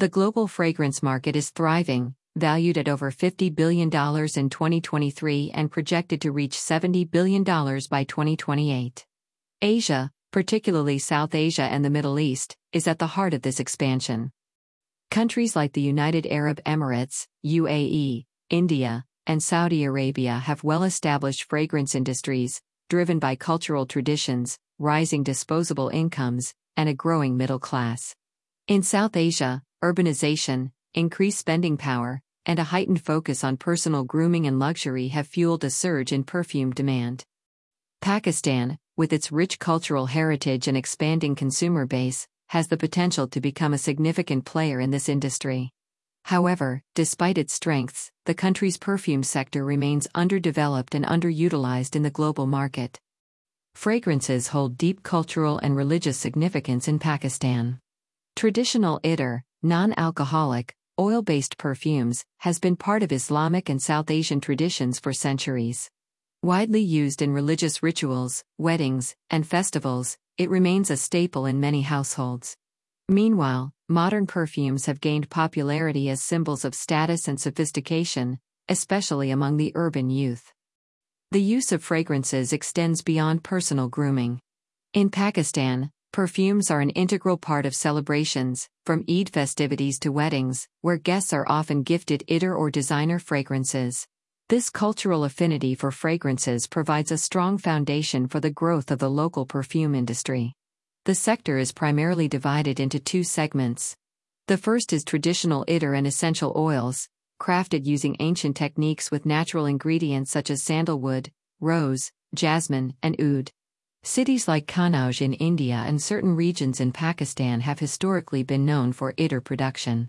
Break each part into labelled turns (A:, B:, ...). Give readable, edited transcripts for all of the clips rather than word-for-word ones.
A: The global fragrance market is thriving, valued at over $50 billion in 2023 and projected to reach $70 billion by 2028. Asia, particularly South Asia and the Middle East, is at the heart of this expansion. Countries like the United Arab Emirates, UAE, India, and Saudi Arabia have well-established fragrance industries, driven by cultural traditions, rising disposable incomes, and a growing middle class. In South Asia, urbanization, increased spending power, and a heightened focus on personal grooming and luxury have fueled a surge in perfume demand. Pakistan, with its rich cultural heritage and expanding consumer base, has the potential to become a significant player in this industry. However, despite its strengths, the country's perfume sector remains underdeveloped and underutilized in the global market. Fragrances hold deep cultural and religious significance in Pakistan. Traditional itr, non-alcoholic, oil-based perfumes, has been part of Islamic and South Asian traditions for centuries. Widely used in religious rituals, weddings, and festivals, it remains a staple in many households. Meanwhile, modern perfumes have gained popularity as symbols of status and sophistication, especially among the urban youth. The use of fragrances extends beyond personal grooming. In Pakistan, perfumes are an integral part of celebrations, from Eid festivities to weddings, where guests are often gifted itr or designer fragrances. This cultural affinity for fragrances provides a strong foundation for the growth of the local perfume industry. The sector is primarily divided into two segments. The first is traditional itr and essential oils, crafted using ancient techniques with natural ingredients such as sandalwood, rose, jasmine, and oud. Cities like Kannauj in India and certain regions in Pakistan have historically been known for itr production.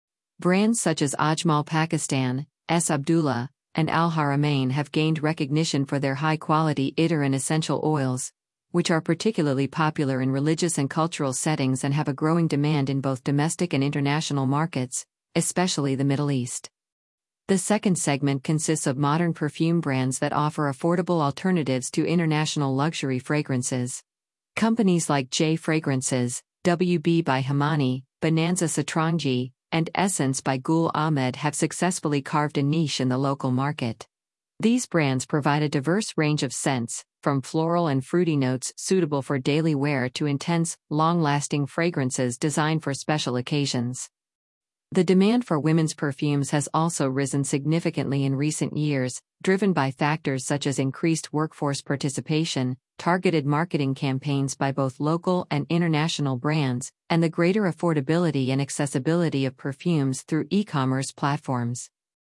A: Brands such as Ajmal Pakistan, S. Abdullah, and Al Haramain have gained recognition for their high-quality itr and essential oils, which are particularly popular in religious and cultural settings and have a growing demand in both domestic and international markets, especially the Middle East. The second segment consists of modern perfume brands that offer affordable alternatives to international luxury fragrances. Companies like J Fragrances, WB by Himani, Bonanza Satrangi, and Essence by Gul Ahmed have successfully carved a niche in the local market. These brands provide a diverse range of scents, from floral and fruity notes suitable for daily wear to intense, long-lasting fragrances designed for special occasions. The demand for women's perfumes has also risen significantly in recent years, driven by factors such as increased workforce participation, targeted marketing campaigns by both local and international brands, and the greater affordability and accessibility of perfumes through e-commerce platforms.